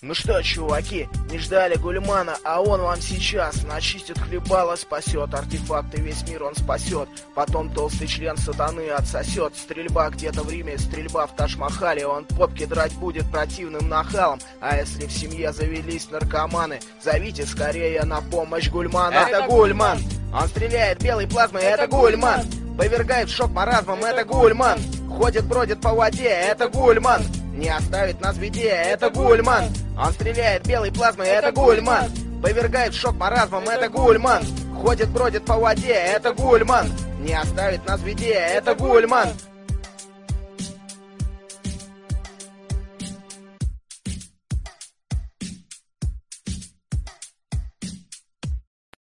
Ну что, чуваки, не ждали Гульмана, а он вам сейчас начистит хлебало, спасет артефакты, весь мир он спасет. Потом толстый член сатаны отсосет. Стрельба где-то в Риме, стрельба в Тадж-Махале. Он попки драть будет противным нахалом. А если в семье завелись наркоманы, зовите скорее на помощь Гульмана. Это Гульман! Он стреляет белой плазмой, это Гульман! Повергает в шок маразмом, это Гульман! Ходит, бродит по воде, это Гульман! Не оставит нас в беде, это Гульман! Он стреляет белой плазмой, это Гульман! Повергает в шок маразмом, это Гульман! Ходит, бродит по воде, это Гульман! Не оставит нас в беде, это Гульман!